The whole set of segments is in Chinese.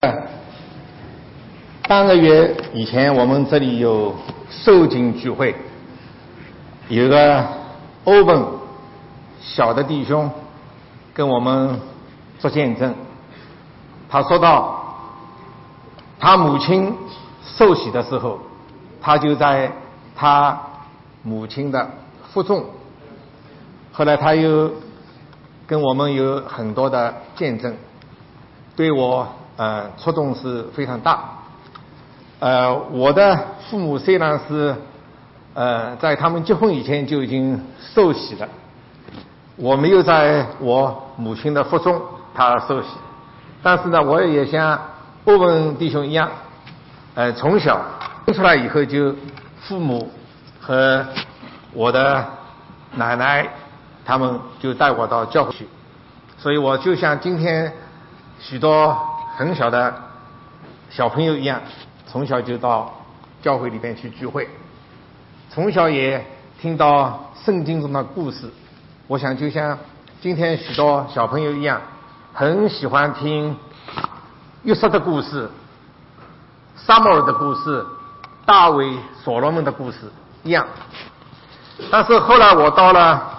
半个月以前，我们这里有受经聚会，有个欧文小的弟兄跟我们做见证。他说到，他母亲受洗的时候，他就在他母亲的腹中。后来他又跟我们有很多的见证，对我触动是非常大。我的父母虽然是在他们结婚以前就已经受洗了，我没有在我母亲的腹中他受洗，但是呢，我也像欧文弟兄一样，从小生出来以后就父母和我的奶奶他们就带我到教会去，所以我就像今天许多很小的小朋友一样，从小就到教会里边去聚会，从小也听到圣经中的故事。我想就像今天许多小朋友一样，很喜欢听约瑟的故事、撒母耳的故事、大卫、所罗门的故事一样。但是后来我到了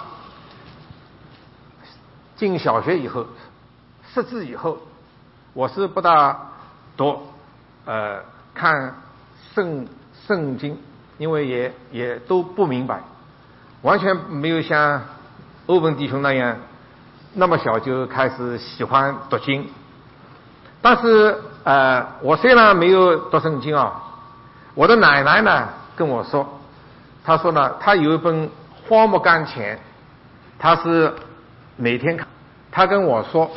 进小学以后，识字以后，我是不大读看圣经，因为也都不明白，完全没有像欧文弟兄那样那么小就开始喜欢读经。但是我虽然没有读圣经啊，我的奶奶呢跟我说，她说呢，她有一本荒木甘前，她是每天看。她跟我说，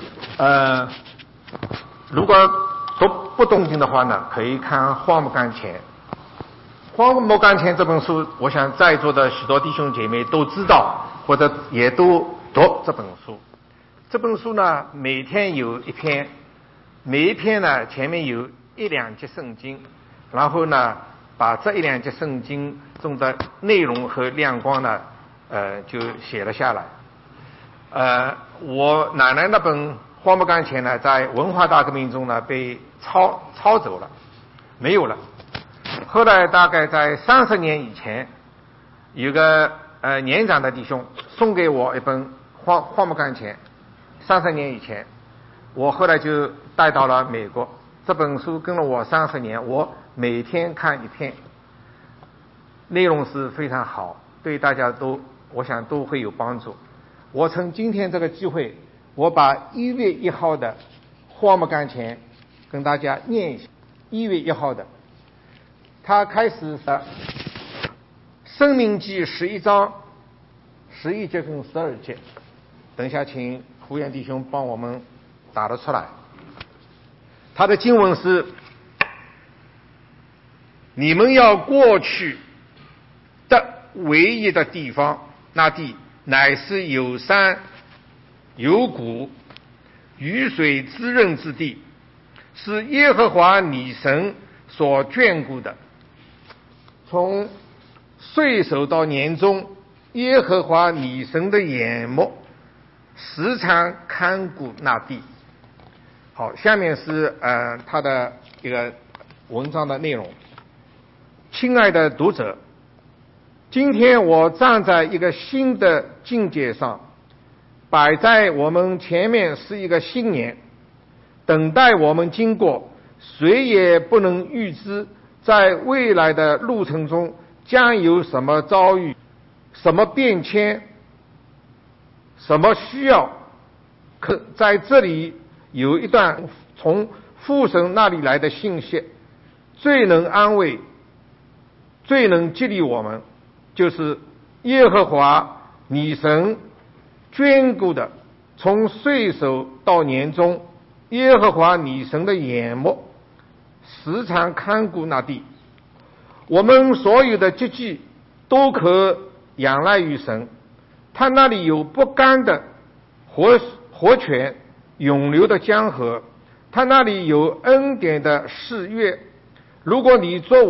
如果不懂经的话呢，可以看荒木甘前。荒木甘前这本书，我想在座的许多弟兄姐妹都知道，或者也都读这本书。这本书呢，每天有一篇，每一篇呢前面有一两节圣经，然后呢把这一两节圣经中的内容和亮光呢就写了下来。我奶奶那本荒木甘前呢，在文化大革命中呢被抄走了，没有了。后来大概在30年以前，有个年长的弟兄送给我一本荒木甘前。30年以前，我后来就带到了美国。这本书跟了我30年，我每天看一篇，内容是非常好，对大家我想都会有帮助。我趁今天这个机会，我把1月1号的荒木甘前跟大家念一下。1月1号的，他开始的申命记11章11节跟12节，等一下请胡元弟兄帮我们打得出来。他的经文是：你们要过去的唯一的地方，那地乃是有山有谷雨水滋润之地，是耶和华你神所眷顾的。从岁首到年终，耶和华你神的眼目时常看顾那地。好，下面是他的一个文章的内容。亲爱的读者，今天我站在一个新的境界上，摆在我们前面是一个新年，等待我们经过，谁也不能预知在未来的路程中将有什么遭遇，什么变迁，什么需要。可在这里有一段从父神那里来的信息，最能安慰，最能激励我们，就是耶和华你神眷顾的，从岁首到年终，耶和华你神的眼目时常看顾那地。我们所有的积聚都可仰赖于神，他那里有不干的活泉，永流的江河，他那里有恩典的誓约。如果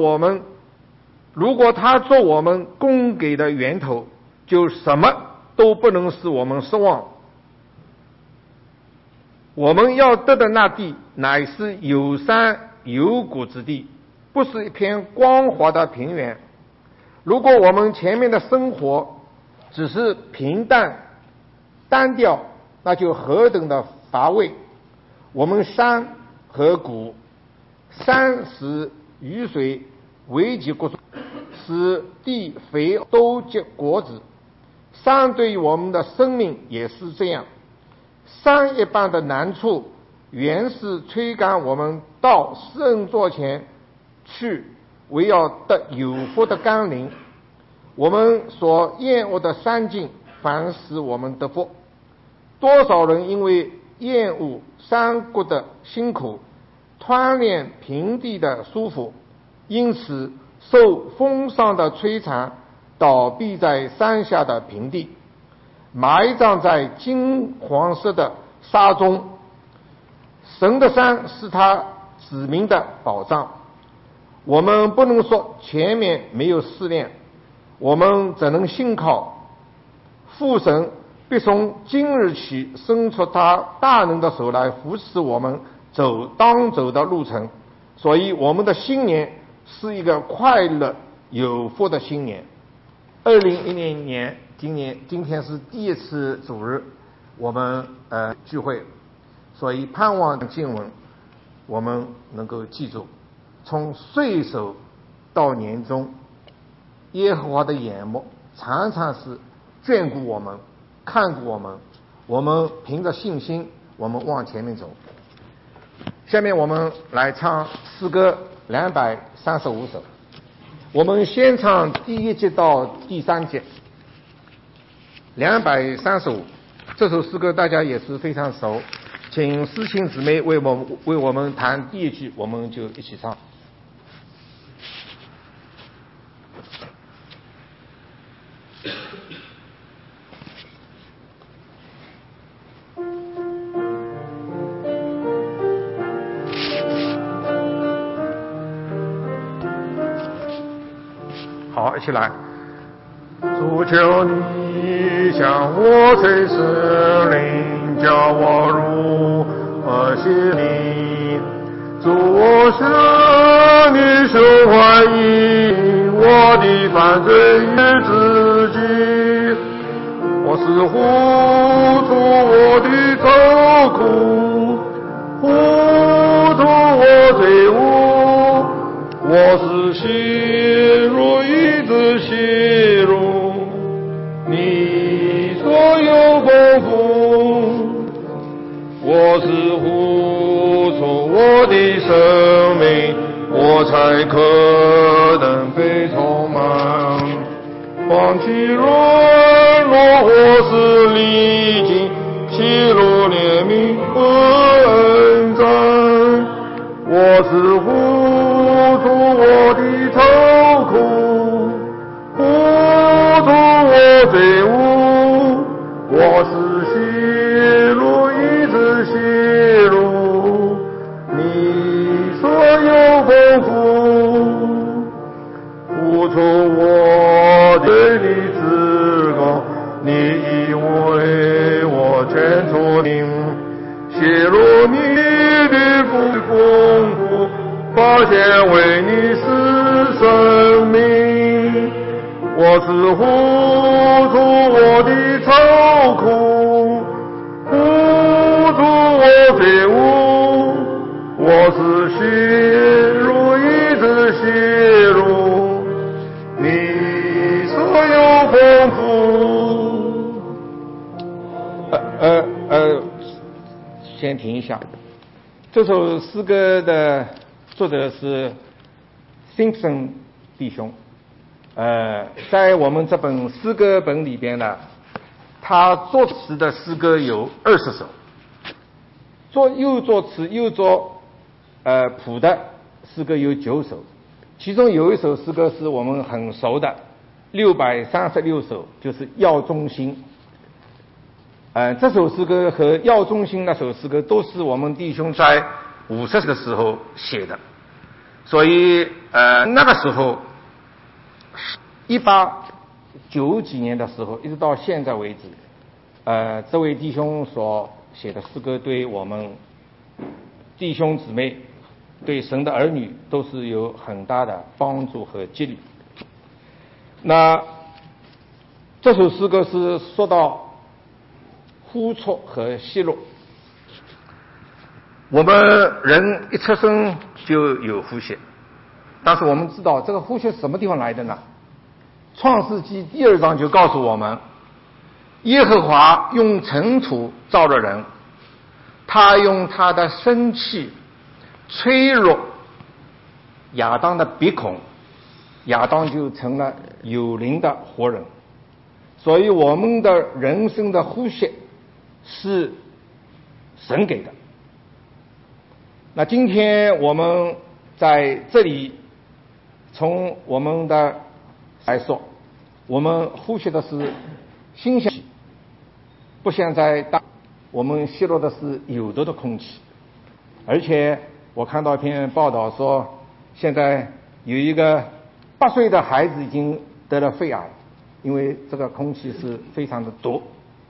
他做我们供给的源头，就什么都不能使我们失望。 我们要得的那地，乃是有山有谷之地，不是一片光滑的平原。如果我们前面的生活只是平淡单调，那就何等的乏味。我们山和谷，山使雨水为其谷种，使地肥都结果子。山对于我们的生命也是这样。山一般的难处，原是催赶我们到圣座前去，为要得有福的甘霖。我们所厌恶的山径，反使我们得福。多少人因为厌恶山谷的辛苦，贪恋平地的舒服，因此受风霜的摧残，倒闭在山下的平地，埋葬在金黄色的沙中。神的山是他子民的保障。我们不能说前面没有试炼，我们只能信靠父神必从今日起伸出他大能的手来扶持我们当走的路程。所以我们的新年是一个快乐有福的新年。2010年今天是第一次主日，我们聚会，所以盼望经文我们能够记住。从岁首到年终，耶和华的眼目常常是眷顾我们，看顾我们。我们凭着信心，我们往前面走。下面我们来唱诗歌235首。我们先唱第1节到第3节。235这首诗歌大家也是非常熟，请诗琴姊妹为我们弹第1句，我们就一起唱。好，一起来。主求你向我垂施灵，叫我入心里。主，我向你求怀疑我的犯罪与自己，我是糊涂我的愁苦，糊涂我罪恶，我是陷入一直陷入你所有丰富，我是糊涂我的生命，我才可能被充满。放弃软弱或是历经，弃入怜悯和恩赞，我是糊涂我的愁苦，糊涂我罪恶，我是陷入一直陷入你所有丰富，付出我对你之功，你以为我全出名，泄露你的丰富，发现为你是生命，我是糊涂我的愁苦，糊涂我罪恶，我是陷入一直陷入你所有丰富。先停一下。这首诗歌的作者是 Simpson 弟兄。在我们这本诗歌本里边呢，他作词的诗歌有20首，又作词又作谱的诗歌有9首，其中有一首诗歌是我们很熟的636首，就是要忠心。这首诗歌和要忠心那首诗歌都是我们弟兄在50岁的时候写的，所以那个时候1890几年的时候，一直到现在为止，这位弟兄所写的诗歌对我们弟兄姊妹、对神的儿女都是有很大的帮助和激励。那这首诗歌是说到呼出和奚落。我们人一出生就有呼吸，但是我们知道这个呼吸是什么地方来的呢？创世纪第2章就告诉我们，耶和华用尘土造了人，他用他的生气吹入亚当的鼻孔，亚当就成了有灵的活人。所以我们的人生的呼吸是神给的。那今天我们在这里，从我们的来说，我们呼吸的是新鲜气，不像在我们吸入的是有毒的空气。而且我看到一篇报道说，现在有一个8岁的孩子已经得了肺癌，因为这个空气是非常的毒。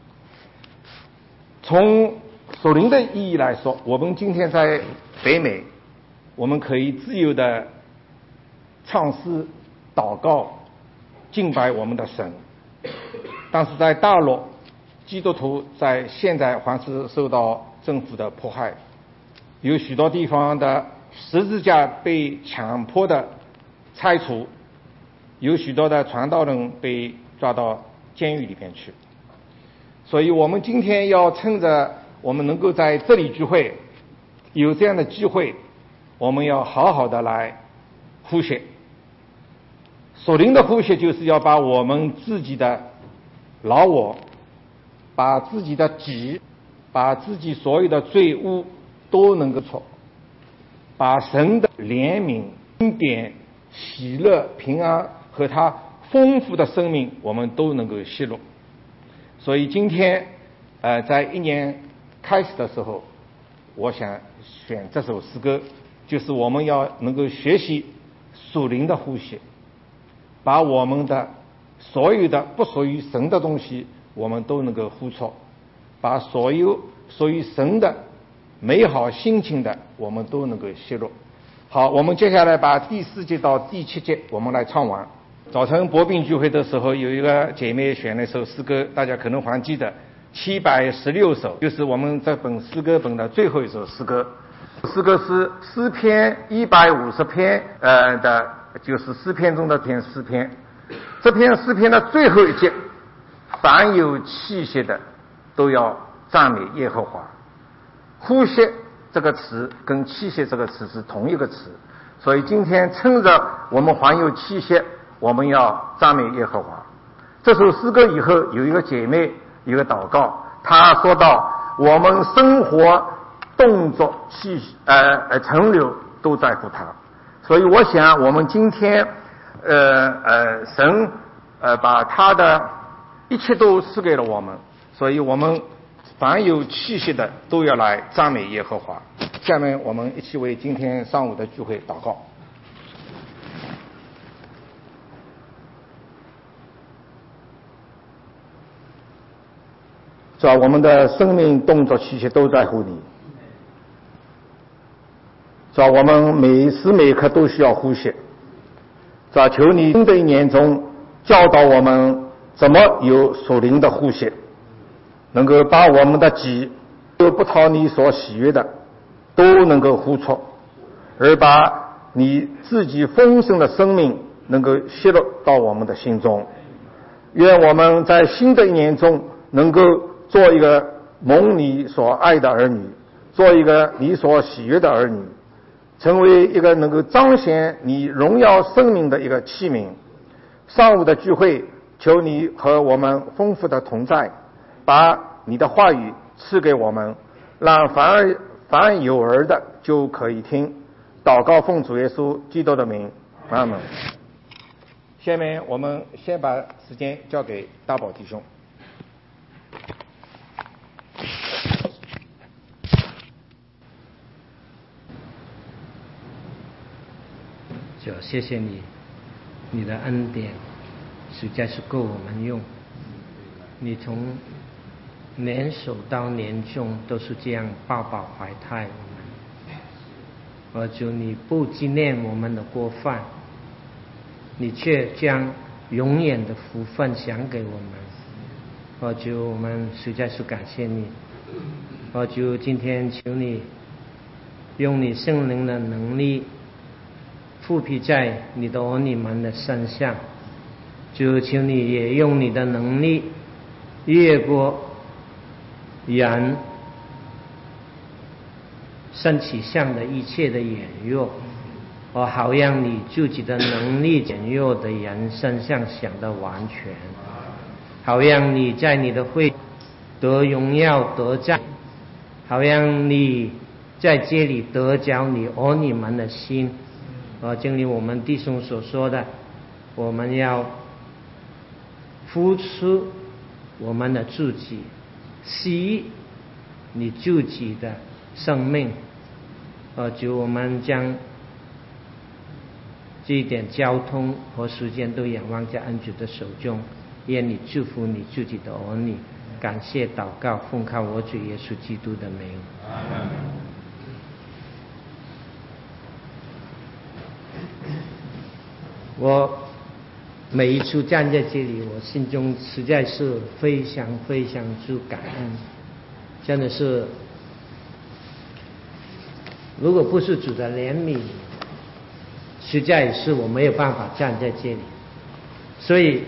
从属灵的意义来说，我们今天在北美，我们可以自由的唱诗、祷告、敬拜我们的神。但是在大陆，基督徒在现在还是受到政府的迫害，有许多地方的十字架被强迫的拆除，有许多的传道人被抓到监狱里边去。所以我们今天要趁着我们能够在这里聚会，有这样的机会，我们要好好的来呼吸。属灵的呼吸就是要把我们自己的老我，把自己的己，把自己所有的罪污都能够出，把神的怜悯、恩典、喜乐、平安和他丰富的生命我们都能够吸入。所以今天在一年开始的时候，我想选这首诗歌，就是我们要能够学习属灵的呼吸，把我们的所有的不属于神的东西我们都能够呼出，把所有属于神的美好心情的我们都能够吸入。好，我们接下来把第4节到第7节我们来唱完。早晨博宾聚会的时候，有一个姐妹选了一首诗歌，大家可能还记得716首，就是我们这本诗歌本的最后一首诗歌。诗歌是诗篇150篇的，就是诗篇中的篇诗篇。这篇诗篇的最后一节，凡有气息的都要赞美耶和华。呼吸这个词跟气息这个词是同一个词，所以今天趁着我们还有气息，我们要赞美耶和华。这首诗歌以后有一个姐妹有一个祷告，她说到我们生活动作成流都在乎他。所以我想我们今天神把他的一切都赐给了我们，所以我们凡有气息的都要来赞美耶和华。下面我们一起为今天上午的聚会祷告。主啊，我们的生命动作气息都在乎你。主啊，我们每时每刻都需要呼吸。主啊，求你新的一年中教导我们怎么有属灵的呼吸，能够把我们的己都不讨你所喜悦的都能够呼出，而把你自己丰盛的生命能够吸入到我们的心中。愿我们在新的一年中能够做一个蒙你所爱的儿女，做一个你所喜悦的儿女，成为一个能够彰显你荣耀生命的一个器皿。上午的聚会，求你和我们丰富的同在，把你的话语赐给我们，让凡有耳的就可以听。祷告奉主耶稣基督的名，阿们。下面我们先把时间交给大宝弟兄。 主，谢谢你，你的恩典实在是够我们用。你从年首到年终都是这样抱抱怀胎我们。主，你不纪念我们的过犯，你却将永远的福分享给我们。主，我们实在是感谢你。主，今天求你用你圣灵的能力复辟在你的儿女们的身上。主，求你也用你的能力越过人身体上的一切的软弱，好让你自己的能力软弱的人身上想得完全，好让你在你的会得荣耀得赞，好让你在这里得着你儿女们的心。正如我们弟兄所说的，我们要付出我们的自己，惜你自己的生命。主，我们将这一点交通和时间都仰望在恩主的手中，愿你祝福你自己的儿女。感谢祷告，奉靠我主耶稣基督的名。 阿们。 我每一次站在这里，我心中实在是非常非常之感恩，真的是，如果不是主的怜悯，实在是我没有办法站在这里。所以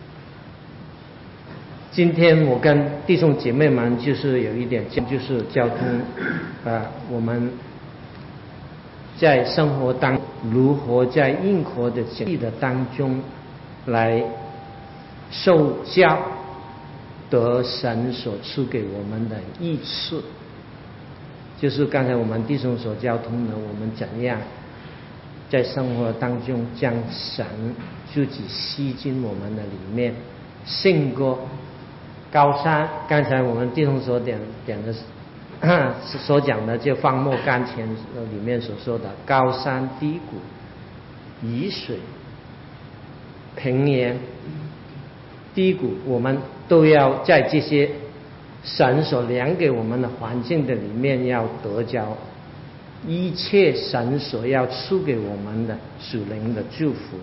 今天我跟弟兄姐妹们就是有一点，就是交通我们在生活当如何在硬核的经历的当中来受教得神所赐给我们的益赐，就是刚才我们弟兄所交通的，我们怎样在生活当中将神自己吸进我们的里面，胜过高山。刚才我们弟兄所点的所讲的，就放莫甘前里面所说的高山低谷、雨水、平原、低谷，我们都要在这些神所量给我们的环境的里面，要得着一切神所要赐给我们的属灵的祝福。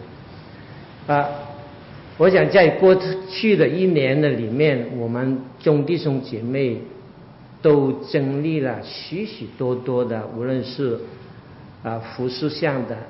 我想在过去的一年的里面，我们众弟兄姐妹都经历了许许多多的，无论是服事上的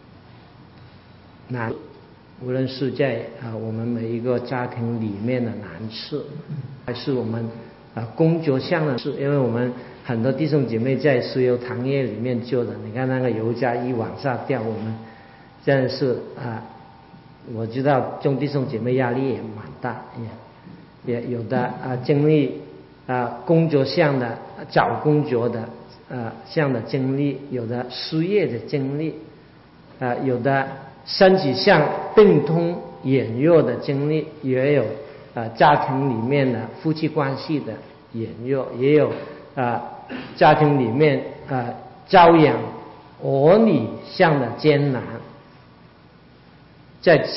难，无论是在我们每一个家庭里面的难事，还是我们工作上的事。因为我们很多弟兄姐妹在石油行业里面做的，你看那个油价一往下掉，我们真的是我知道众弟兄姐妹压力也蛮大，也有的经历工作上的找工作的上的经历，有的失业的经历，有的身体上病痛软弱的经历，也有家庭里面的夫妻关系的软弱，也有家庭里面教养儿女上的艰难。在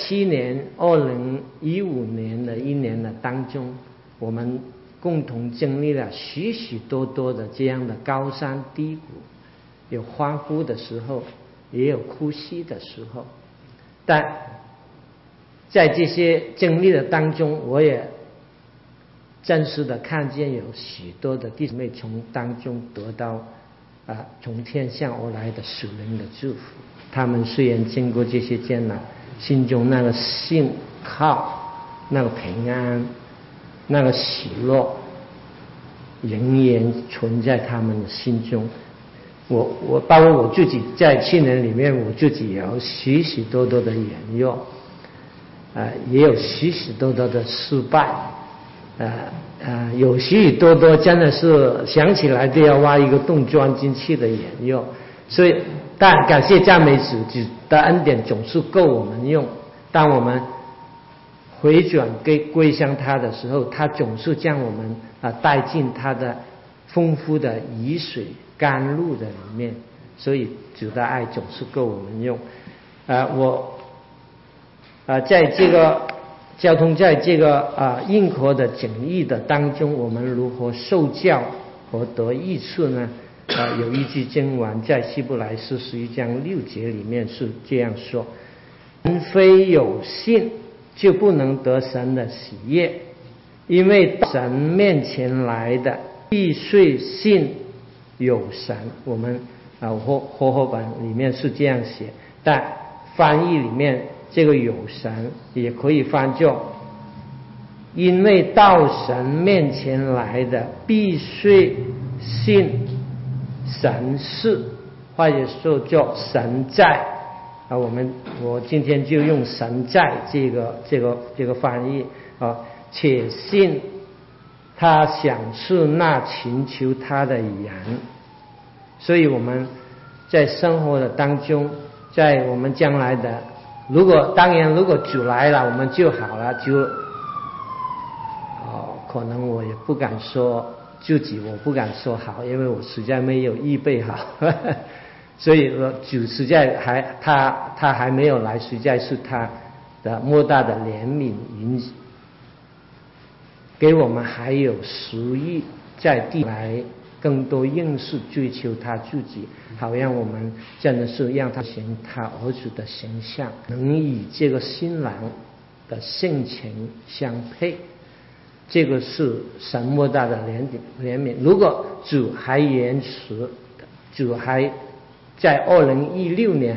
2015年的一年的当中，我们共同经历了许许多多的这样的高山低谷，有欢呼的时候，也有哭泣的时候。但在这些经历的当中，我也真实的看见有许多的弟兄妹从当中得到从天上而来的属灵的祝福。他们虽然经过这些艰难，心中那个信靠、那个平安、那个喜乐仍然存在他们的心中。我包括我自己在去年里面，我自己也有许许多多的软弱，也有许许多多的失败，有许许多多真的是想起来都要挖一个洞钻进去的软弱。所以但感谢赞美主的恩典总是够我们用。当我们回转归向他的时候，他总是将我们带进他的丰富的雨水甘露的里面。所以主的爱总是够我们用。我在这个交通在这个硬壳的讲义的当中，我们如何受教和得益处呢？有一句经文在希伯来书11章6节里面是这样说：人非有信就不能得神的喜悦，因为到神面前来的必须信有神。我们和合本里面是这样写，但翻译里面这个有神也可以翻作因为到神面前来的必须信神是，或者说叫神在我今天就用神在这个翻译且信他赏赐那寻求他的人。所以我们在生活的当中，在我们将来的当然如果主来了我们就好了，可能我也不敢说自己，我不敢说好，因为我实在没有预备好所以主实在他还没有来，实在是他的莫大的怜悯给我们还有时日在地来更多认识追求他自己，好让我们真的是让他显他儿子的形象，能与这个新郎的性情相配。这个是神莫大的怜悯。如果主还延迟，主还在2016年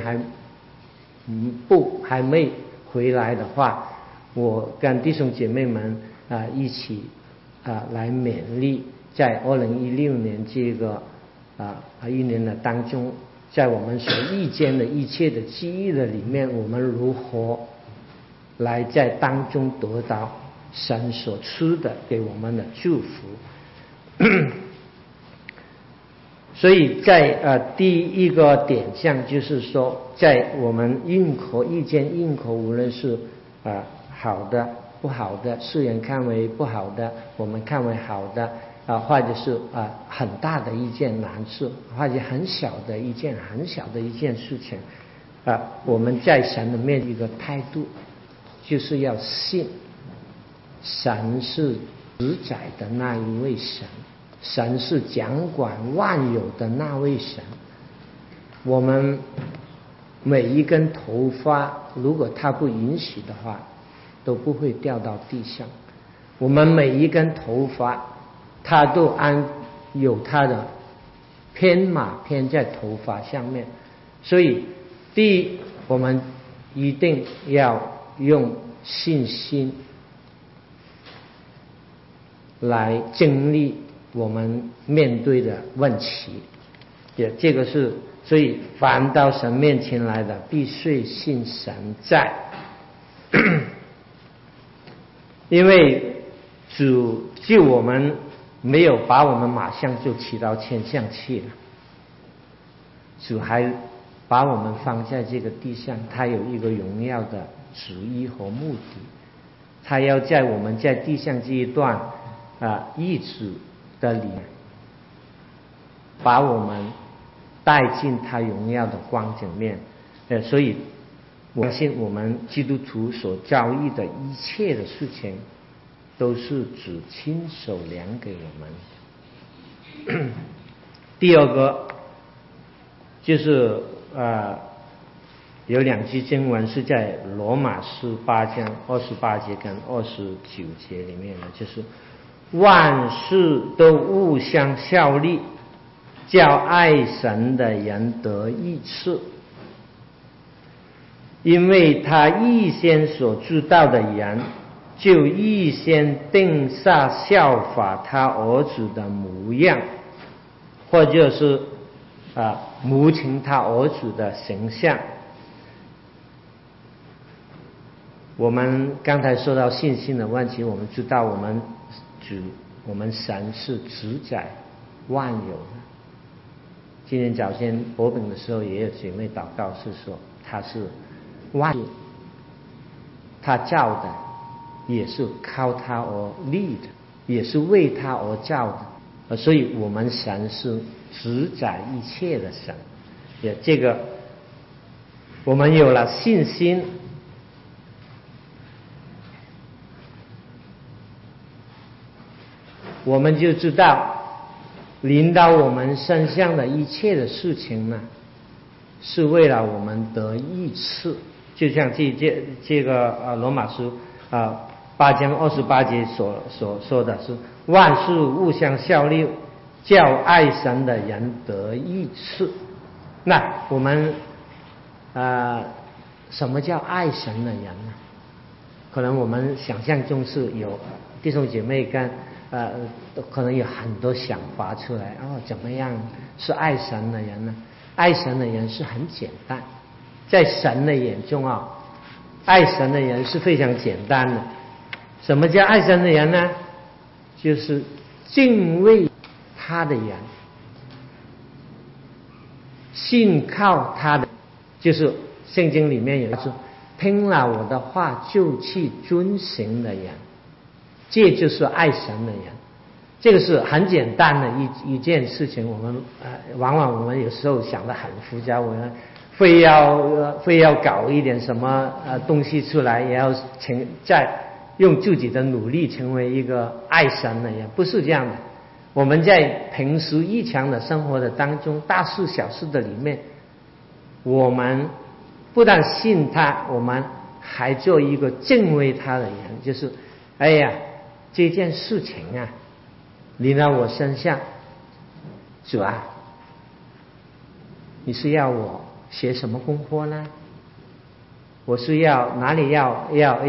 还没回来的话，我跟弟兄姐妹们一起来勉励，在2016年这个一年的当中，在我们所遇见的一切的机遇的里面，我们如何来在当中得到神所赐的给我们的祝福所以在第一个点上就是说，在我们遇见硬壳，无论是好的不好的，世人看为不好的，我们看为好的或者是很大的一件难事，或者很小的一件事情我们在神的面前一个态度就是要信神是主宰的那一位神，神是掌管万有的那位神。我们每一根头发如果他不允许的话都不会掉到地上，我们每一根头发他都有他的编码编在头发上面。所以第一，我们一定要用信心来经历我们面对的问题，这个是，所以凡到神面前来的必须信神在因为主救我们没有把我们马上就提到天上去了，主还把我们放在这个地上，他有一个荣耀的旨意和目的，他要在我们在地上这一段日子的里把我们带进他荣耀的光景面所以我相信我们基督徒所遭遇的一切的事情都是主亲手量给我们第二个就是有两句经文是在罗马书8章28节跟29节里面的，就是万事都互相效力，叫爱神的人得益处，因为他预先所知道的人，就预先定下效法他儿子的模样，或者是模成他儿子的形象。我们刚才说到信心的问题，我们知道我们神是主宰万有的。今天早先薄饼的时候也有姐妹祷告是说他是万有，他造的也是靠他而立的，也是为他而造的所以我们神是主宰一切的神。这个我们有了信心， 我们就知道临到我们身上的一切的事情呢，是为了我们得益处。就像这个罗马书8章28节所说的是万事互相效力，叫爱神的人得益处。那我们什么叫爱神的人呢？可能我们想象中是有弟兄姐妹跟可能有很多想法出来怎么样是爱神的人呢？爱神的人是很简单，在神的眼中爱神的人是非常简单的。什么叫爱神的人呢？就是敬畏他的人，信靠他的，就是圣经里面有一说听了我的话就去遵行的人，这就是爱神的人。这个是很简单的一件事情。我们往往我们有时候想得很复杂，我们非要搞一点什么东西出来，也要再用自己的努力成为一个爱神的人，不是这样的。我们在平时日常的生活的当中，大事小事的里面，我们不但信他，我们还做一个敬畏他的人，就是这件事情临到我身上，主啊，你是要我学什么功课呢？我是要哪里要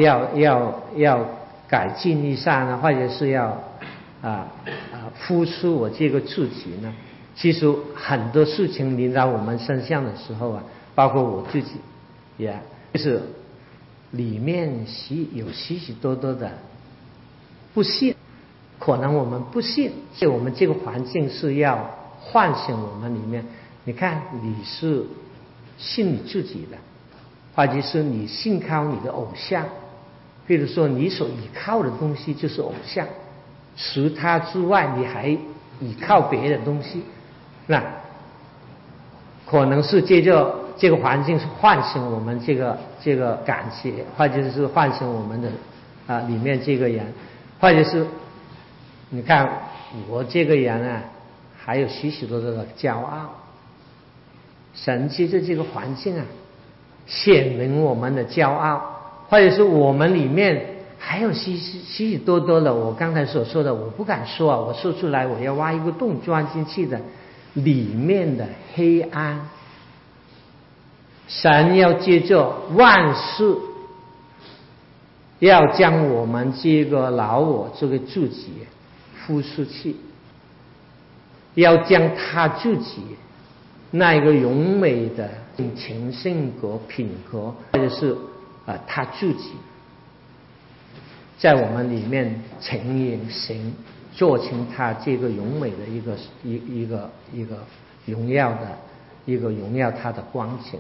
改进一下呢？或者是要付出我这个自己呢？其实很多事情临到我们身上的时候包括我自己就是里面有许许多多的不信。可能我们不信，所以我们这个环境是要唤醒我们里面。你看，你是信你自己的，或者是你信靠你的偶像，比如说你所依靠的东西就是偶像，除他之外你还依靠别的东西，那可能是这个环境是唤醒我们这个感觉，或者是唤醒我们的里面这个人，或者是你看我这个人还有许许多多的骄傲。神借着这个环境显明我们的骄傲，或者是我们里面还有许许多多的我刚才所说的我不敢说我说出来我要挖一个洞钻进去的里面的黑暗。神要借着万事要将我们这个老我这个自己付出去，要将他自己那一个荣美的情性格品格，或者是他自己在我们里面成隐形，做成他这个荣美的一个荣耀的一个荣耀他的光景。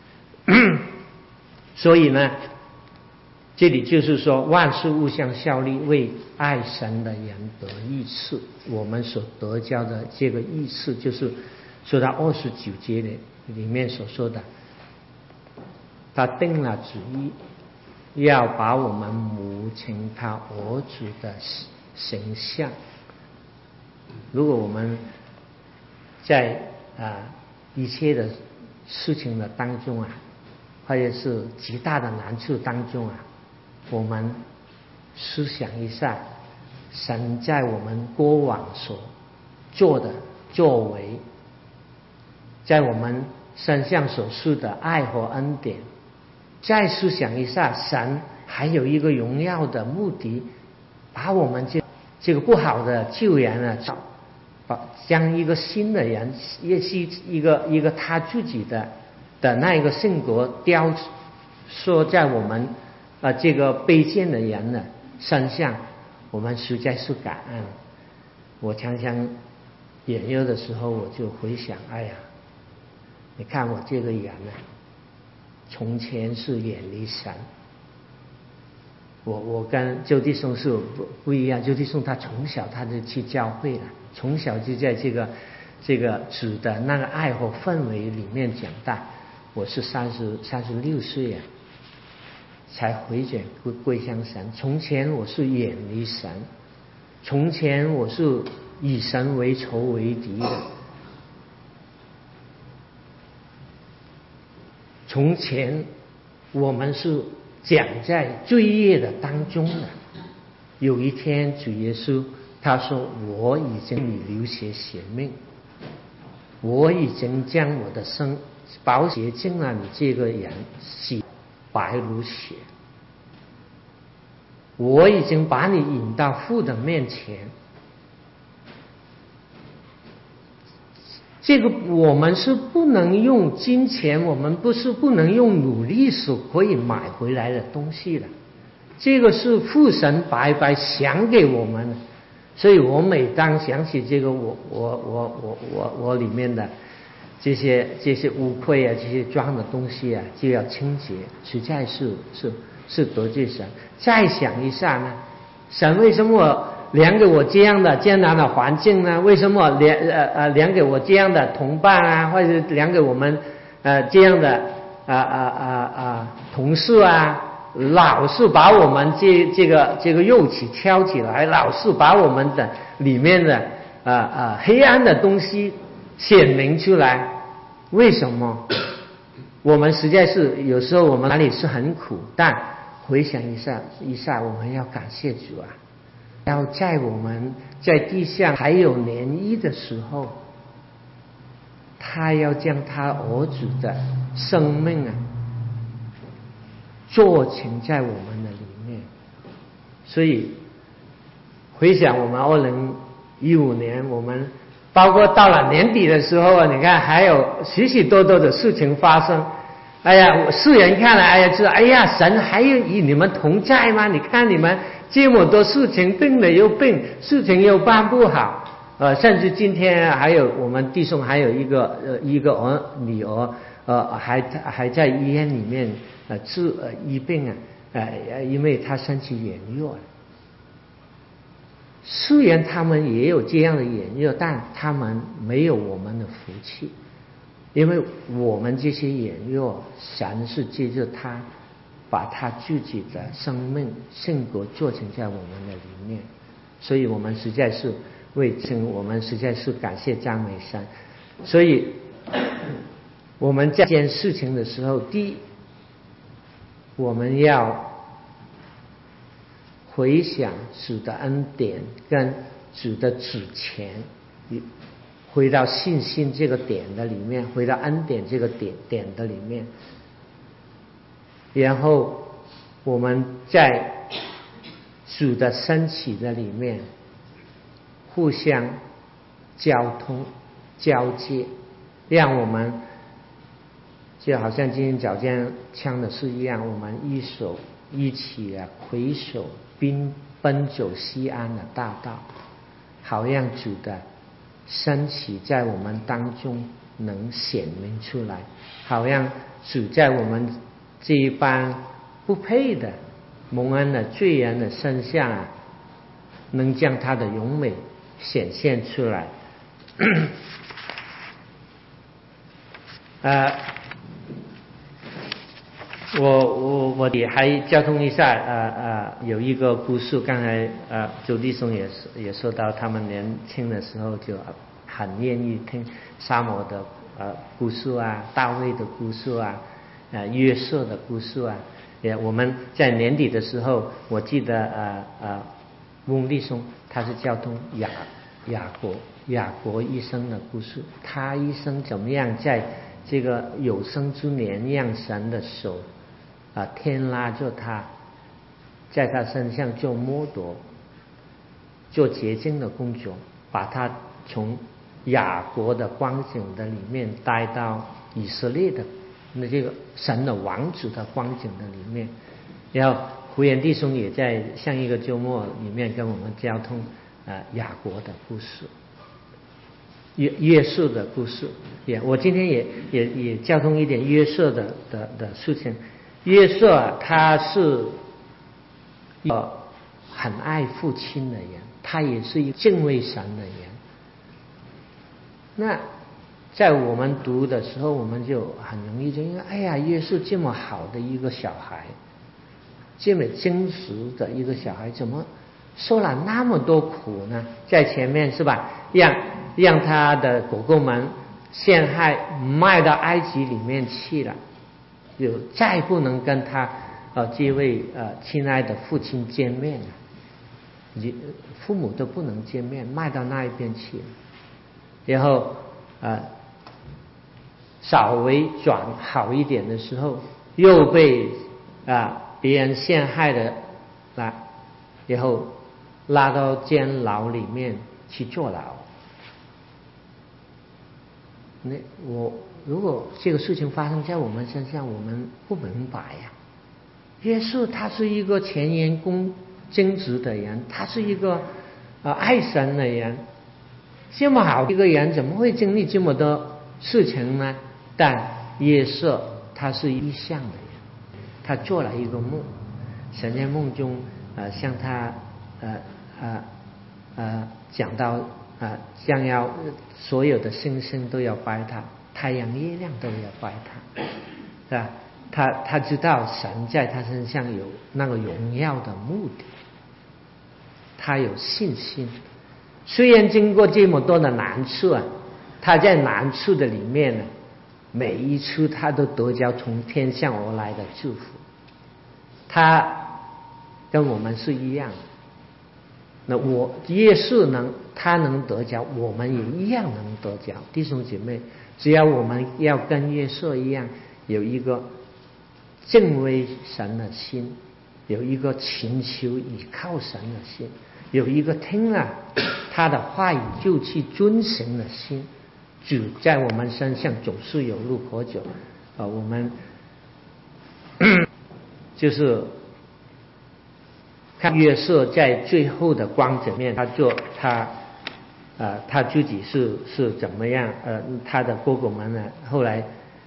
所以呢，这里就是说万事互相效力，为爱神的人得益处。我们所得着的这个益处，就是说到29节里面所说的，他定了旨意，要把我们磨成他儿子的形象。如果我们在一切的事情的当中或者是极大的难处当中我们思想一下神在我们过往所做的作为，在我们身上所示的爱和恩典，再思想一下神还有一个荣耀的目的，把我们这个不好的旧人将一个新的人，也是一个他自己的那一个性格雕塑在我们这个卑贱的人的身上，我们实在是感恩。我常常研究的时候，我就回想，你看我这个人从前是远离神。我跟周弟兄是不一样，周弟兄他从小他就去教会了，从小就在这个主的那个爱和氛围里面长大。我是36岁才回转归向神。从前我是远离神， 从前我是以神为仇为敌的，从前我们是讲在罪业的当中的。有一天主耶稣他说，我已经为你流血血命，我已经将我的宝血进了你这个人洗白如雪，我已经把你引到父的面前。这个我们是不能用金钱，我们不能用努力所可以买回来的东西的，这个是父神白白想给我们的。所以我每当想起这个我里面的这些污秽啊，这些脏的东西啊，就要清洁，实在是得罪神。再想一下呢，神为什么量给我这样的艰难的环境呢？为什么量给我这样的同伴啊，或者量给我们这样的同事啊，老是把我们这个肉体挑起来，老是把我们的里面的黑暗的东西显明出来。为什么？我们实在是有时候我们哪里是很苦，但回想一下，我们要感谢主啊！要在我们在地上还有涟漪的时候，他要将他儿子的生命啊做成在我们的里面。所以回想我们2015年，我们包括到了年底的时候啊，你看还有许许多多的事情发生。哎呀，世人看来，哎呀，知道，哎呀，神还有与你们同在吗？你看你们这么多事情，病了又病，事情又办不好，甚至今天还有我们弟兄还有一个女儿，还在医院里面治医病啊，因为她身体软弱。虽然他们也有这样的软弱，但他们没有我们的福气。因为我们这些软弱，神是借着他把他自己的生命性格做成在我们的里面，所以我们实在是我们实在是感谢赞美神。所以我们在这件事情的时候，第一，我们要回想主的恩典跟主的指前，回到信心这个点的里面，回到恩典这个点的里面，然后我们在主的身体的里面互相交通交接，让我们就好像今天早间唱的是一样，我们一起携手奔走西安的大道，好让主的身体在我们当中能显明出来，好让主在我们这一班不配的蒙恩的罪人的身上能将他的荣美显现出来。我也还交通一下有一个故事，刚才周弟兄也说到，他们年轻的时候就很愿意听撒母的故事啊，大卫的故事啊，约瑟的故事啊。我们在年底的时候，我记得翁弟兄他是交通雅各一生的故事，他一生怎么样在这个有生之年让神的手天拉着他，在他身上做摸夺，做洁净的工作，把他从雅各的光景的里面带到以色列的那这个神的王子的光景的里面。然后胡言弟兄也在上一个周末里面跟我们交通雅各的故事，约瑟的故事。我今天也交通一点约瑟的事情。约瑟他是一个很爱父亲的人，他也是一个敬畏神的人。那在我们读的时候，我们就很容易就因为哎呀，约瑟这么好的一个小孩，这么真实的一个小孩，怎么受了那么多苦呢，在前面是吧？让他的狗狗们陷害卖到埃及里面去了，就再不能跟他这位亲爱的父亲见面了，父母都不能见面，卖到那一边去了。然后稍微转好一点的时候，又被别人陷害的然后拉到监牢里面去坐牢。如果这个事情发生在我们身上，我们不明白呀。耶稣他是一个前言正直的人，他是一个爱神的人，这么好一个人怎么会经历这么多事情呢？但约瑟他是异象的人，他做了一个梦，神在梦中向他讲到将要所有的星星都要拜他，太阳月亮都要拜他，是吧？他知道神在他身上有那个荣耀的目的，他有信心。虽然经过这么多的难处他在难处的里面呢，每一处他都得着从天上而来的祝福。他跟我们是一样的。那耶稣他能得着，我们也一样能得着。弟兄姐妹，只要我们要跟耶稣一样，有一个敬畏神的心，有一个寻求倚靠神的心，有一个听了他的话语就去遵行的心，主在我们身上总是有路可走。我们就是看约瑟在最后的光景面，他自己是怎么样？他的哥哥们呢，后来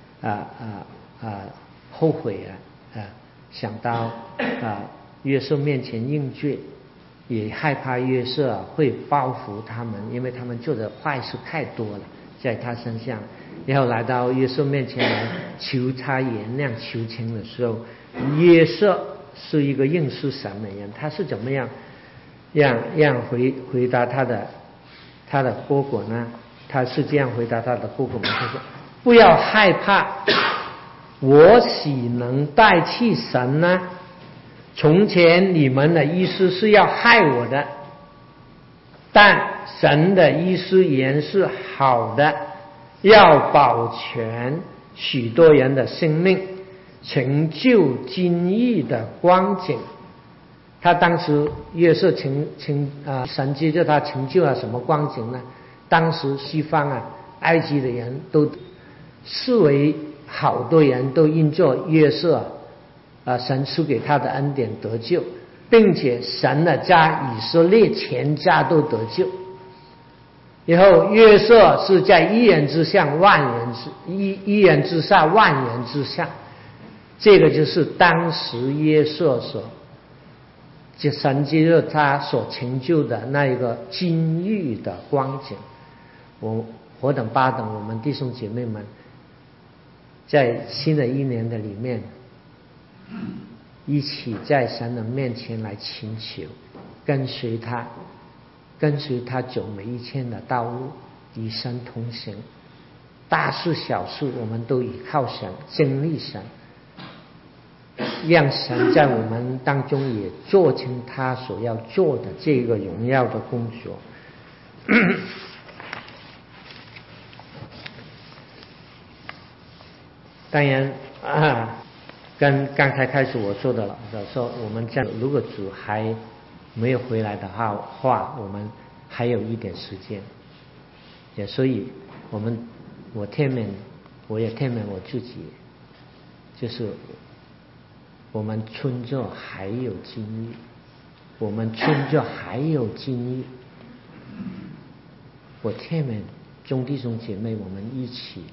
后悔想到约瑟面前认罪，也害怕约瑟会报复他们，因为他们做的坏事太多了在他身上。然后来到约瑟面前来求他原谅求情的时候，约瑟是一个认识神的人，他是怎么样让回答他的哥哥呢？他是这样回答他的哥哥们，他说：不要害怕，我岂能代替神呢？从前你们的意思是要害我的，但神的意思原是好的，要保全许多人的生命，成就今日的光景。他当时约瑟神接着他成就了什么光景呢？当时西方埃及的人都视为好多人都因着约瑟神赐给他的恩典得救，并且神的家以色列全家都得救。然后约瑟是在一人之下万人之下，这个就是当时约瑟神接着他所成就的那一个今日的光景。何等巴等我们弟兄姐妹们，在新的一年的里面，一起在神的面前来祈求，跟随他走每一天的道路，与神同行。大事小事我们都依靠神，经历神，让神在我们当中也做成他所要做的这个荣耀的工作。当然跟刚才开始我说的了，说我们这样，如果主还没有回来的话，我们还有一点时间，也所以我也劝勉我自己，就是我们存着还有今日，我劝勉众弟兄姐妹，我们一起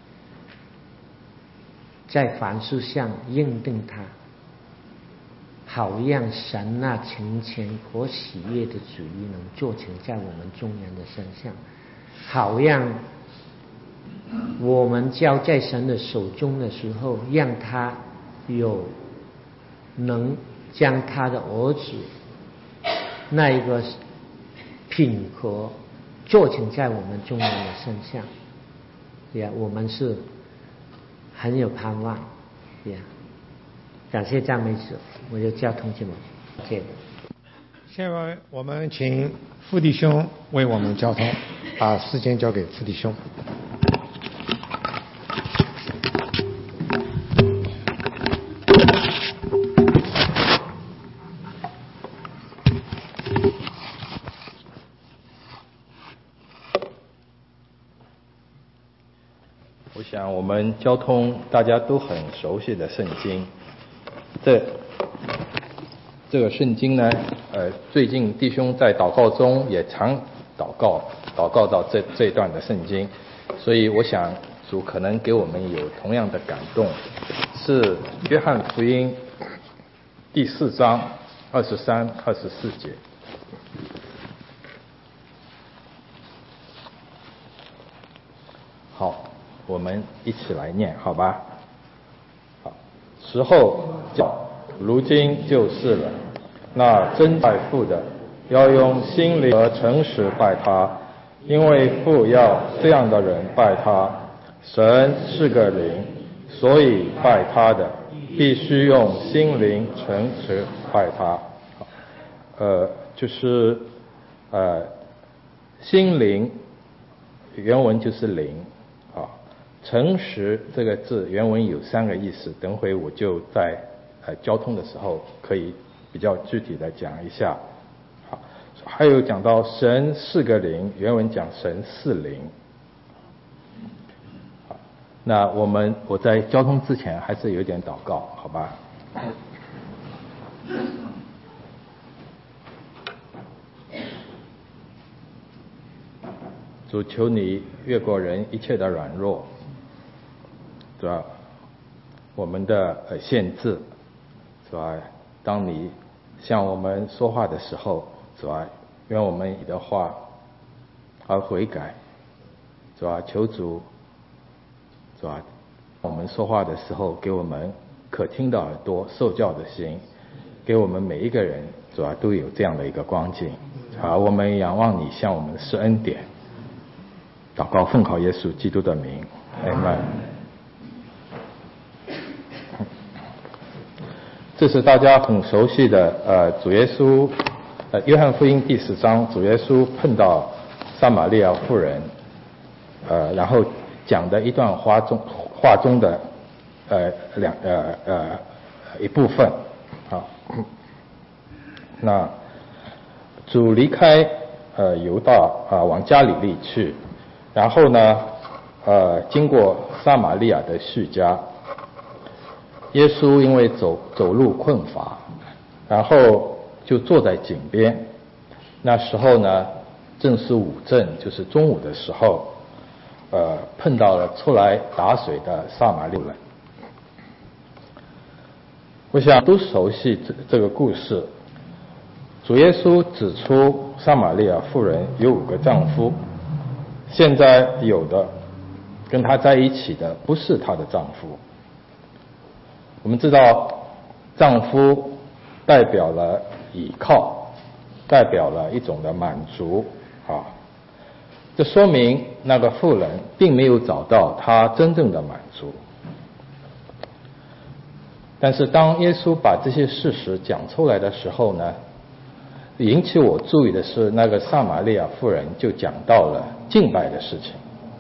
在凡事上认定他，好让神那情前可喜悦的旨意能做成在我们众人的身上，好让我们交在神的手中的时候，让他能将他的儿子那一个品格做成在我们众人的身上，我们是很有盼望，感谢赞美主，我就叫同学们，谢谢。 现在我们请傅弟兄为我们交通，把时间交给傅弟兄。 我想我们交通大家都很熟悉的圣经，这个圣经呢，最近弟兄在祷告中也常祷告到这一段的圣经，所以我想主可能给我们有同样的感动，是约翰福音第4章23、24节。好，我们一起来念，好吧？好，时候叫，如今就是了。那真拜父的，要用心灵和诚实拜他，因为父要这样的人拜他。神是个灵，所以拜他的必须用心灵诚实拜他。就是心灵原文就是灵啊。诚实这个字原文有3个意思，等会我就在交通的时候可以比较具体的讲一下。好，还有讲到神是个灵，原文讲神是灵。好，那我在交通之前还是有点祷告，好吧？主，求你越过人一切的软弱，是吧？我们的限制，是吧？当你向我们说话的时候，是吧？愿我们你的话而悔改，是吧？求主，是吧？我们说话的时候，给我们可听的耳朵，受教的心，给我们每一个人，是吧？都有这样的一个光景。好，我们仰望你向我们施恩典。祷告奉靠耶稣基督的名，阿们。这是大家很熟悉的主耶稣约翰福音第10章，主耶稣碰到撒玛利亚妇人，然后讲的一段话中的一部分。好，那主离开犹大往加利利去。然后呢，经过撒玛利亚的叙加，耶稣因为走路困乏，然后就坐在井边。那时候呢，正是午正，就是中午的时候，碰到了出来打水的撒玛利亚人。我想都熟悉这个故事。主耶稣指出，撒玛利亚妇人有5个丈夫。现在有的跟她在一起的不是她的丈夫。我们知道丈夫代表了倚靠，代表了一种的满足啊。这说明那个妇人并没有找到她真正的满足。但是当耶稣把这些事实讲出来的时候呢，引起我注意的是，那个撒玛利亚妇人就讲到了敬拜的事情。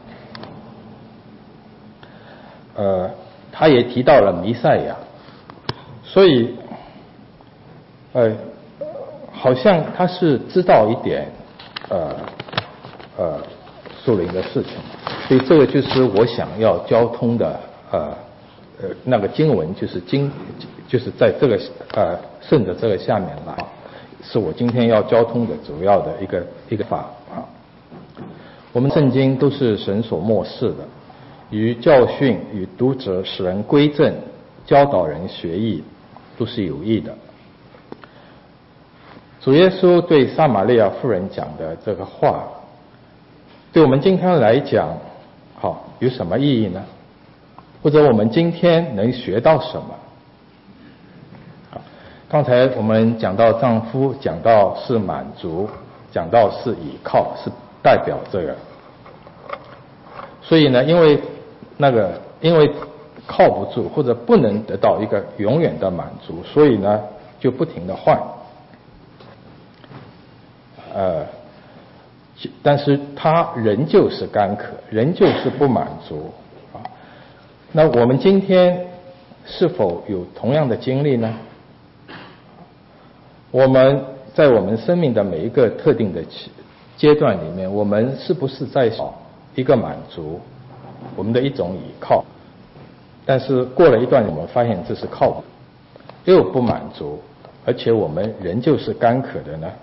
他也提到了弥赛亚，所以好像他是知道一点属灵的事情，所以这个就是我想要交通的那个经文，就是在这个顺着这个下面来，是我今天要交通的主要的一个法啊。我们圣经都是神所默示的，与教训与读者使人归正，教导人学艺，都是有益的。主耶稣对撒玛利亚妇人讲的这个话，对我们今天来讲，好，有什么意义呢？或者我们今天能学到什么？ 刚才我们讲到丈夫，讲到是满足，讲到是倚靠，是代表这个。所以呢，因为靠不住或者不能得到一个永远的满足，所以呢就不停地换。但是他仍旧是干渴，仍旧是不满足啊。那我们今天是否有同样的经历呢？我们在我们生命的每一个特定的阶段里面，我们是不是在找一个满足，我们的一种倚靠？但是过了一段，我们发现这是靠谱，又不满足，而且我们仍旧是干渴的呢？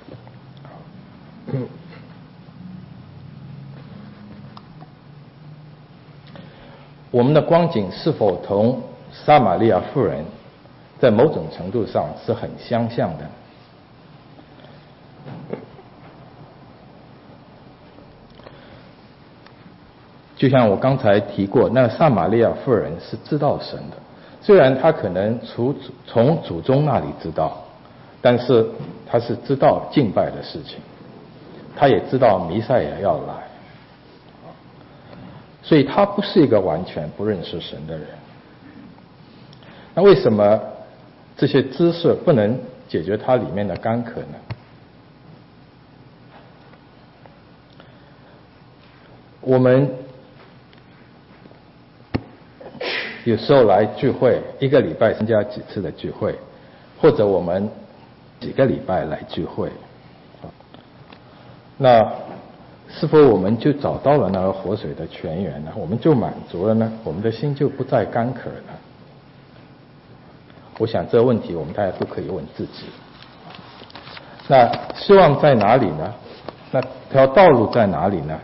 我们的光景是否同撒玛利亚妇人在某种程度上是很相像的？就像我刚才提过，那撒玛利亚妇人是知道神的，虽然她可能从祖宗那里知道，但是她是知道敬拜的事情，她也知道弥赛亚要来，所以她不是一个完全不认识神的人。那为什么这些知识不能解决它里面的干渴呢？我们有时候来聚会，一个礼拜参加几次的聚会，或者我们几个礼拜来聚会，那是否我们就找到了那个活水的泉源呢？我们就满足了呢？我们的心就不再干渴了？我想这个问题我们大家都可以问自己。那希望在哪里呢？那条道路在哪里呢？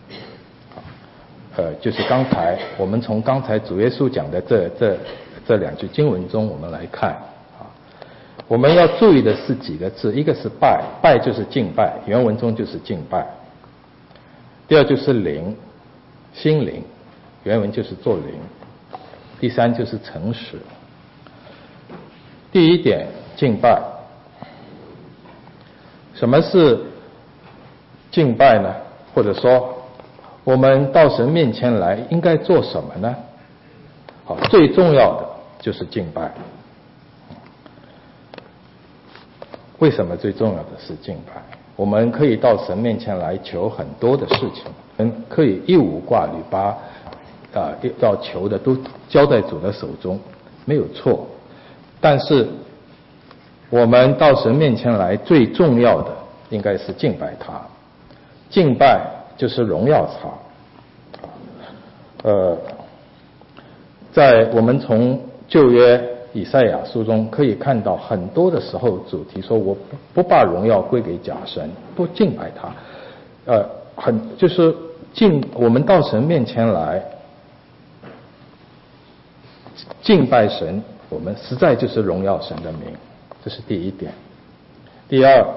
就是刚才我们从刚才主耶稣讲的这两句经文中，我们来看啊，我们要注意的是几个字，一个是拜，拜就是敬拜，原文中就是敬拜；第二就是灵，心灵，原文就是做灵；第三就是诚实。第一点，敬拜。什么是敬拜呢？或者说我们到神面前来应该做什么呢？好，最重要的就是敬拜。为什么最重要的是敬拜？我们可以到神面前来求很多的事情，我们可以一无挂虑，把要求的都交在主的手中，没有错。但是我们到神面前来最重要的应该是敬拜他，敬拜就是荣耀他。在我们从旧约以赛亚书中可以看到，很多的时候主题说我不把荣耀归给假神，不敬拜他。就是我们到神面前来敬拜神，我们实在就是荣耀神的名，这是第一点。第二，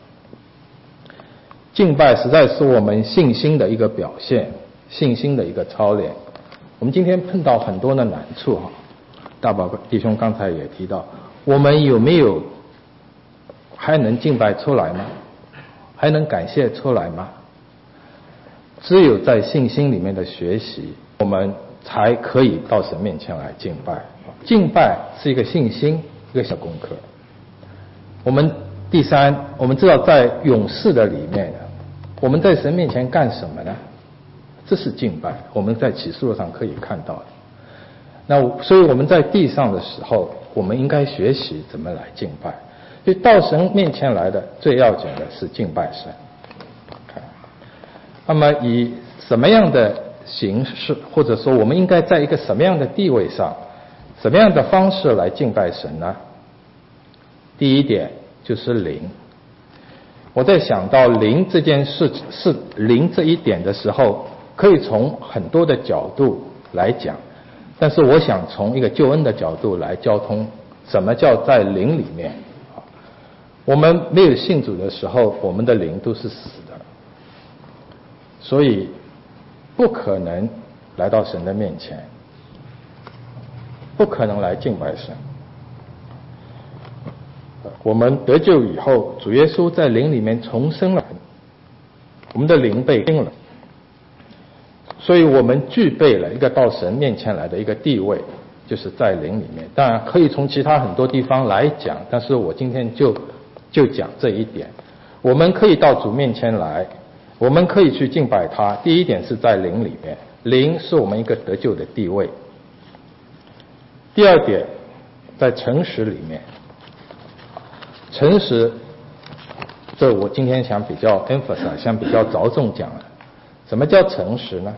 敬拜实在是我们信心的一个表现，信心的一个操练。我们今天碰到很多的难处哈，大宝弟兄刚才也提到，我们有没有还能敬拜出来吗？还能感谢出来吗？只有在信心里面的学习，我们才可以到神面前来敬拜。敬拜是一个信心，一个小功课。第三，我们知道在勇士的里面，我们在神面前干什么呢？这是敬拜，我们在启示录上可以看到的。那所以我们在地上的时候，我们应该学习怎么来敬拜。所以到神面前来的最要紧的是敬拜神。那么以什么样的形式，或者说我们应该在一个什么样的地位上，什么样的方式来敬拜神呢？第一点就是灵。我在想到灵这件事，是灵这一点的时候，可以从很多的角度来讲，但是我想从一个救恩的角度来交通，什么叫在灵里面。我们没有信主的时候，我们的灵都是死的，所以不可能来到神的面前，不可能来敬拜神。 我们得救以后，主耶稣在灵里面重生了，我们的灵被定了，所以我们具备了一个到神面前来的一个地位，就是在灵里面。当然可以从其他很多地方来讲，但是我今天就讲这一点。我们可以到主面前来，我们可以去敬拜他。第一点是在灵里面，灵是我们一个得救的地位。第二点，在诚实里面，诚实，这我今天想比较 emphasize， 想比较着重讲了。什么叫诚实呢？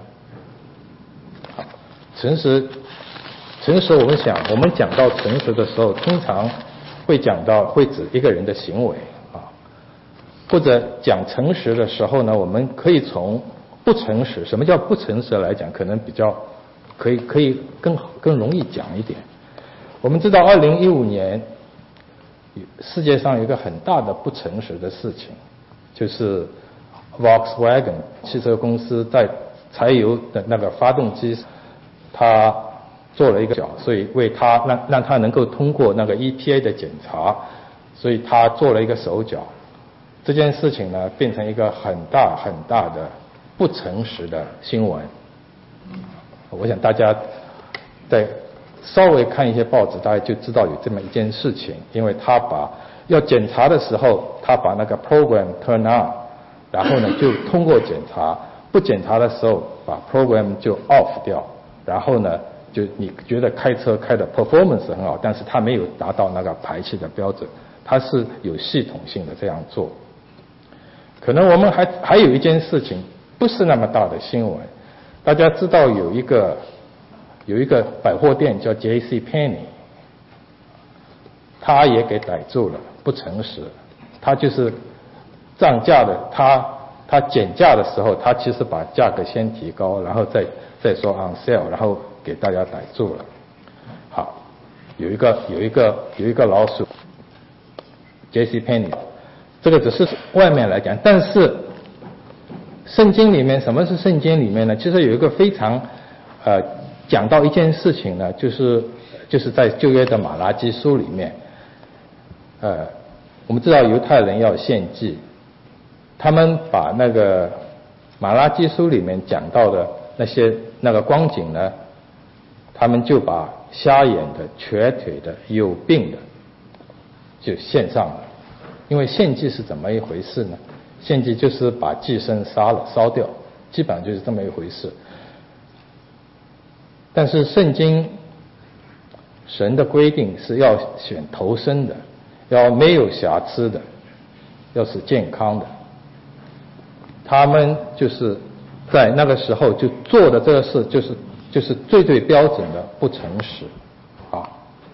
诚实，我们讲到诚实的时候，通常会指一个人的行为啊，或者讲诚实的时候呢，我们可以从不诚实，什么叫不诚实来讲，可能比较可以更容易讲一点。我们知道2015年世界上有一个很大的不诚实的事情，就是 Volkswagen 汽车公司在柴油的那个发动机，它做了一个脚，所以为它让它能够通过那个 EPA 的检查，所以它做了一个手脚。这件事情呢，变成一个很大很大的不诚实的新闻。我想大家在稍微看一些报纸，大家就知道有这么一件事情，因为他要检查的时候，他把那个 program turn on， 然后呢就通过检查，不检查的时候把 program 就 off 掉，然后呢就你觉得开车开的 performance 很好，但是他没有达到那个排气的标准，他是有系统性的这样做。可能我们还有一件事情不是那么大的新闻，大家知道有一个百货店叫 J.C. Penney， 他也给逮住了，不诚实。他就是涨价的，他减价的时候，他其实把价格先提高，然后再说 on sale， 然后给大家逮住了。好，有一个老鼠 J.C. Penney， 这个只是外面来讲，但是圣经里面，什么是圣经里面呢？其实有一个非常讲到一件事情呢，就是在旧约的马拉基书里面，我们知道犹太人要献祭，他们把那个马拉基书里面讲到的那个光景呢，他们就把瞎眼的、瘸腿的、有病的就献上了。因为献祭是怎么一回事呢？献祭就是把祭牲杀了烧掉，基本上就是这么一回事。但是圣经神的规定是要选头生的，要没有瑕疵的，要是健康的。他们就是在那个时候就做的这个事，就是最标准的不诚实啊。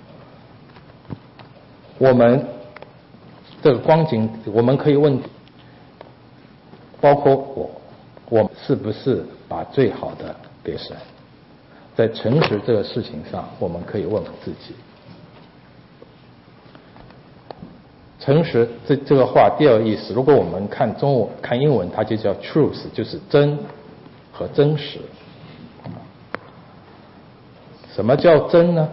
我们这个光景，我们可以问，包括我是不是把最好的给神？在诚实这个事情上，我们可以问问自己。诚实这个话第二个意思，如果我们看中文看英文，它就叫 truth， 就是真和真实。什么叫真呢？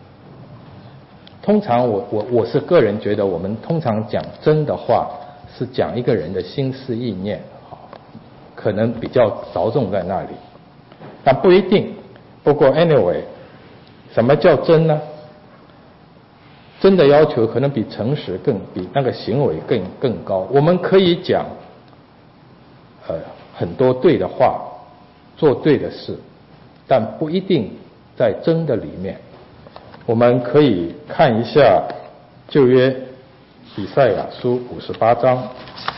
通常我是个人觉得，我们通常讲真的话是讲一个人的心思意念，可能比较着重在那里，但不一定。不过 anyway， 什么叫真呢？真的要求可能比诚实比那个行为更高。我们可以讲很多对的话，做对的事，但不一定在真的里面。我们可以看一下旧约以赛亚书58章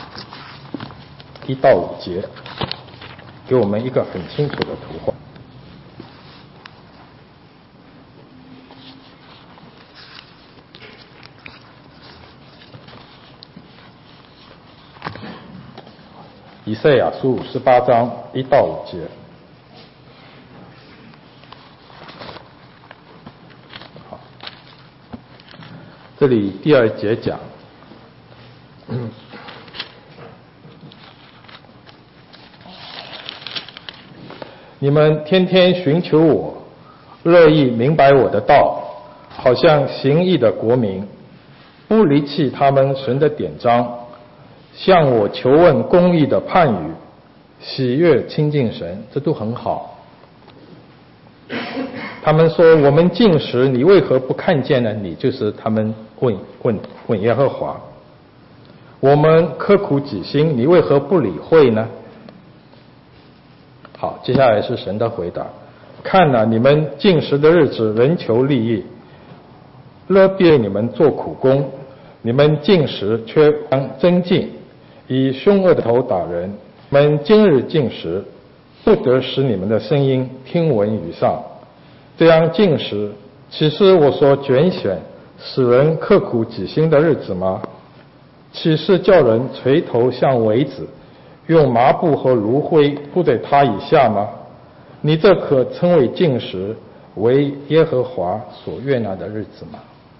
1到5节，给我们一个很清楚的图画。以赛亚书58章1到5节。好，这里第2节讲，你们天天寻求我，乐意明白我的道，好像行义的国民， 不离弃他们神的典章，向我求问公义的判语，喜悦亲近神，这都很好。他们说我们禁食，你为何不看见呢？你就是他们问耶和华。我们刻苦己心，你为何不理会呢？好，接下来是神的回答。看哪，你们禁食的日子仍求利益，勒逼你们做苦工，你们禁食却增进，以凶恶的头打人。你们今日禁食，不得使你们的声音听闻于上。这样禁食，岂是我所拣选使人刻苦己心的日子吗？岂是叫人垂头像苇子，用麻布和炉灰铺在他以下吗？你这可称为禁食，为耶和华所悦纳的日子吗？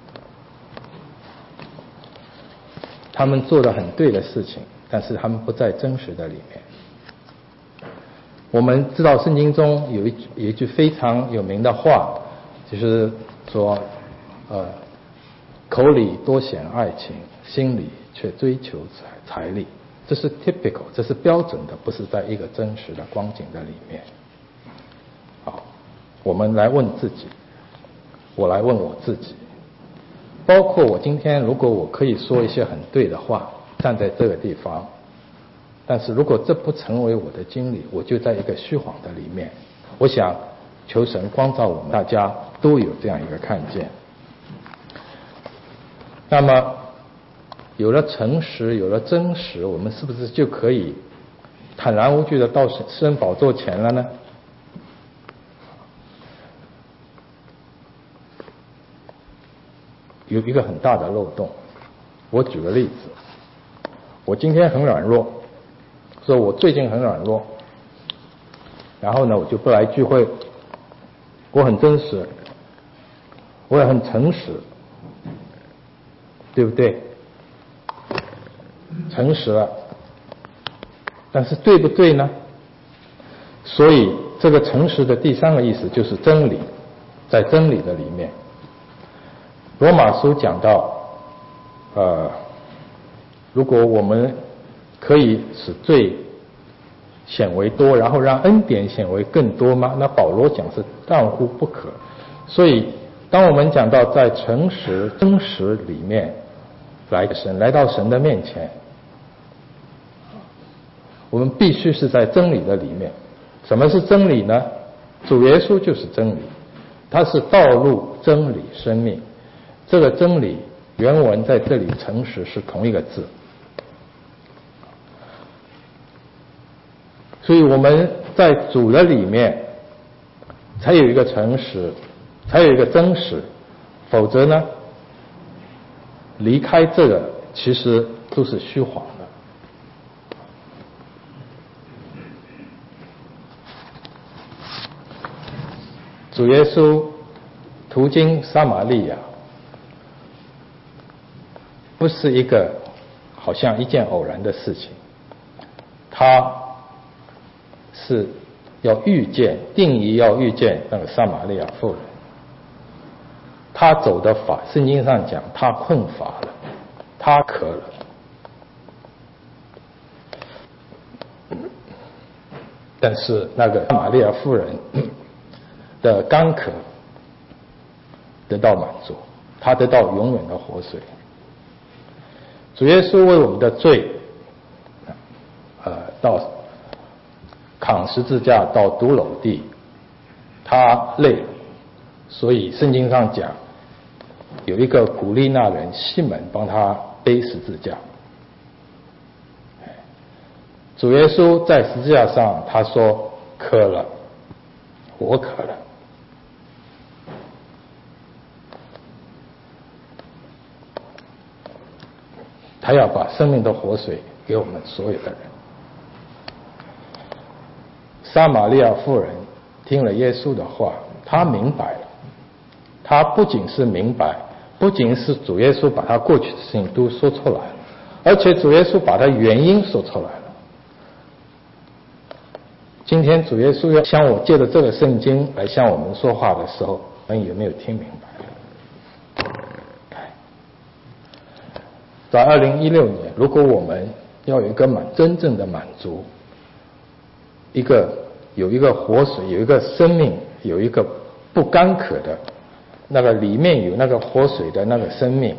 他们做了很对的事情，但是他们不在真实的里面。我们知道圣经中有一句非常有名的话，就是说口里多显爱情，心里却追求财力。这是 typical， 这是标准的，不是在一个真实的光景的里面。好，我们来问自己，我来问我自己，包括我今天如果我可以说一些很对的话，站在这个地方，但是如果这不成为我的经历，我就在一个虚谎的里面。我想求神光照我们大家都有这样一个看见。那么有了诚实，有了真实，我们是不是就可以坦然无惧的到施恩宝座前了呢？有一个很大的漏洞。我举个例子，我今天很软弱，说我最近很软弱，然后呢我就不来聚会。我很真实，我也很诚实，对不对？诚实了，但是对不对呢？所以这个诚实的第三个意思就是真理，在真理的里面。罗马书讲到如果我们可以使罪显为多，然后让恩典显为更多吗？那保罗讲是断乎不可。所以当我们讲到在诚实真实里面来到神的面前，我们必须是在真理的里面。什么是真理呢？主耶稣就是真理，他是道路真理生命。这个真理原文在这里诚实是同一个字。所以我们在主的里面才有一个诚实，才有一个真实，否则呢离开这个其实都是虚谎的。主耶稣途经撒玛利亚，不是一个好像一件偶然的事情，他是要遇见，定义要遇见那个撒玛利亚妇人。他走的法，圣经上讲他困乏了，他渴了。但是那个撒玛利亚妇人的干渴得到满足，他得到永远的活水。主耶稣为我们的罪到扛十字架到独楼地，他累了，所以圣经上讲有一个古利奈人西门帮他背十字架。主耶稣在十字架上他说渴了，我渴了。他要把生命的活水给我们所有的人。撒玛利亚妇人听了耶稣的话，她明白了。她不仅是明白，不仅是主耶稣把她过去的事情都说出来了，而且主耶稣把她原因说出来了。今天主耶稣要向我借着这个圣经来向我们说话的时候，我们有没有听明白？ 在2016年，如果我们要有一个真正的满足，有一个活水，有一个生命，有一个不干渴的那个里面有那个活水的那个生命，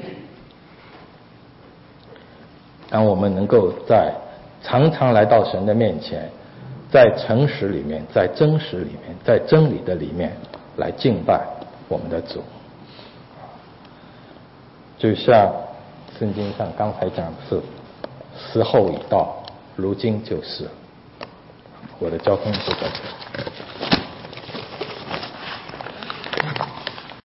当我们能够常常来到神的面前，在诚实里面，在真实里面，在真理的里面来敬拜我们的主，就像圣经上刚才讲的是时候已到，如今就是。我的交通就在这里。